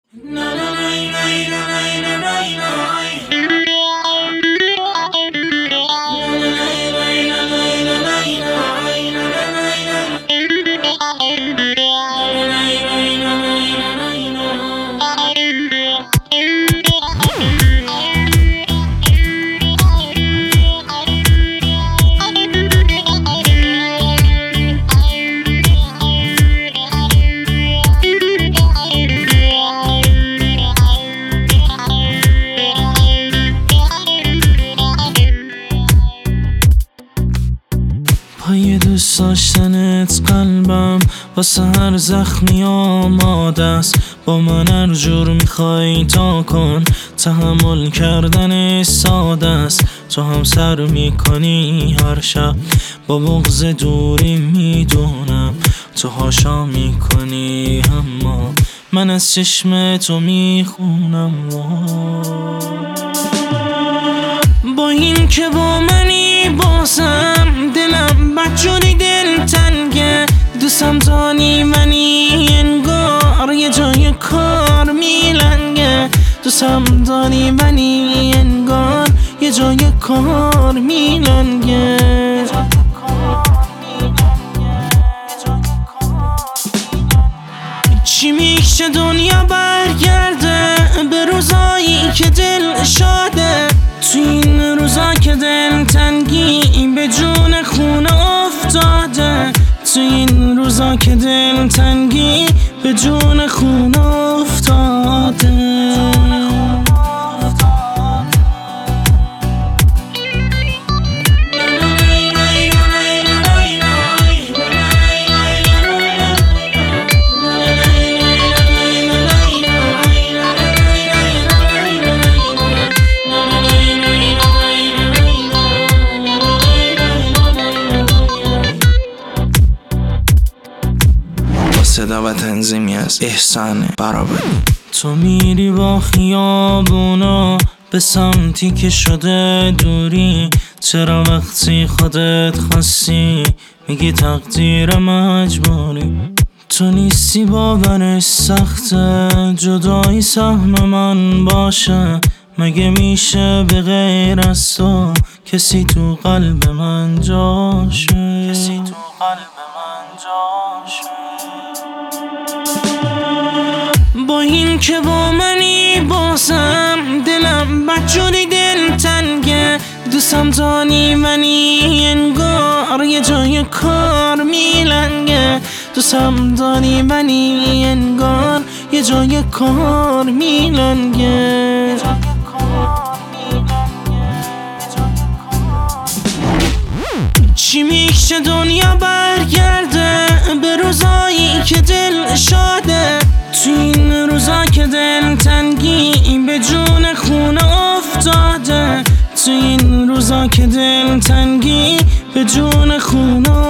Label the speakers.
Speaker 1: پای دوست داشتنت قلبم واسه هر زخمی آماده است. با من هر جور میخوای تا کن، تحمل کردن ساده است. تو هم سر میکنی هر شب با بغض دوری، میدونم تو هاشا میکنی، اما من از چشم تو میخونم. با این که با منی بازم دلم بدجوری دلتنگه. دوستم دانی منی انگار یه جای کار میلنگه. دوستم دانی منی انگار یه جای کار میلنگه. چی میشه دنیا برگرده به روزایی که دل شاده؟ تو این روزا که دل تنگی به جون خونه افتاده. تو این روزا که دل تنگی به جون خونه افتاده.
Speaker 2: صدا و تنظیمی از احسان برابر.
Speaker 1: تو میری با خیابونا به سمتی که شده دوری. چرا وقتی خودت خواستی میگی تقدیر مجبوری؟ تو نیستی باورش سخته جدایی سهم من باشه. مگه میشه به غیر از تو کسی تو قلب من جاشه؟ کسی تو قلب من جاشه؟ با این که با منی بازم دلم بدجوری دلتنگه. دوستم دانی منی انگار یه جای کار میلنگه. دوستم دانی منی انگار یه جای کار میلنگه. چی میشه دنیا برگرده به روزایی که دل شاده؟ تو این روزا که دل تنگی به جون خونه افتاده. تو این روزا که دل تنگی به جون خونه